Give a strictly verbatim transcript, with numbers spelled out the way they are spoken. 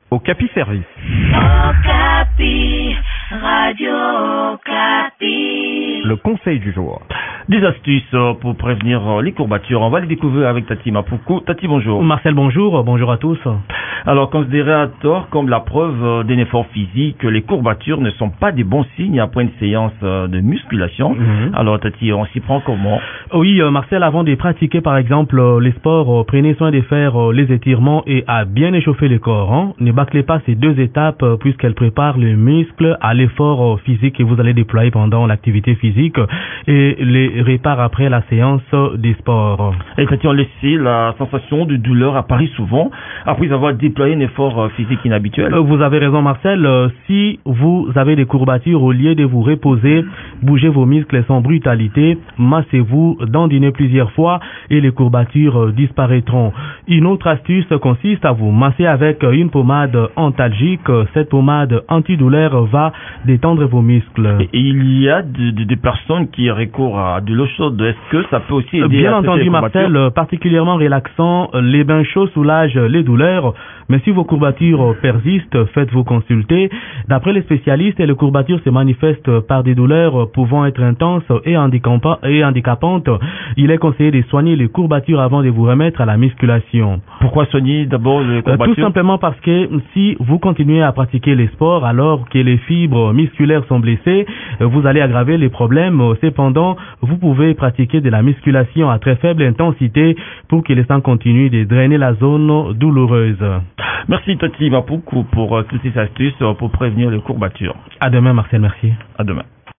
Okapi Service. Okapi, Radio Okapi. Le conseil du jour. Des astuces pour prévenir les courbatures. On va les découvrir avec Tati Mapoukou. Tati, bonjour. Marcel, bonjour. Bonjour à tous. Alors, considéré à tort comme la preuve d'un effort physique, les courbatures ne sont pas des bons signes après une séance de musculation. Mm-hmm. Alors, Tati, on s'y prend comment? Oui, Marcel, avant de pratiquer, par exemple, les sports, prenez soin de faire les étirements et à bien échauffer le corps. Hein. Ne bâclez pas ces deux étapes puisqu'elles préparent le muscle à l'effort physique que vous allez déployer pendant l'activité physique et les répare après la séance des sports. Et Tati, on laisse la sensation de douleur apparaît souvent après avoir déployé un effort physique inhabituel. Vous avez raison, Marcel. Si vous avez des courbatures, au lieu de vous reposer, bougez vos muscles sans brutalité, massez-vous, dandinez plusieurs fois et les courbatures disparaîtront. Une autre astuce consiste à vous masser avec une pommade antalgique. Cette pommade antidouleur va détendre vos muscles. Et il y a de, de, des personnes qui recourent à de l'eau chaude. Est-ce que ça peut aussi aider? Bien à entendu, Marcel, particulièrement relaxant, les bains chauds soulagent les douleurs. Mais si vos courbatures persistent, faites-vous consulter. D'après les spécialistes, les courbatures se manifestent par des douleurs pouvant être intenses et handicapantes. Il est conseillé de soigner les courbatures avant de vous remettre à la musculation. Pourquoi soigner d'abord les courbatures? Tout simplement parce que si vous continuez à pratiquer les sports alors que les fibres musculaires sont blessées, vous allez aggraver les problèmes. Cependant, vous pouvez pratiquer de la musculation à très faible intensité pour que le sang continue de drainer la zone douloureuse. Merci Tati Mapoukou pour euh, toutes ces astuces pour prévenir les courbatures. À demain, Marcel, merci. À demain.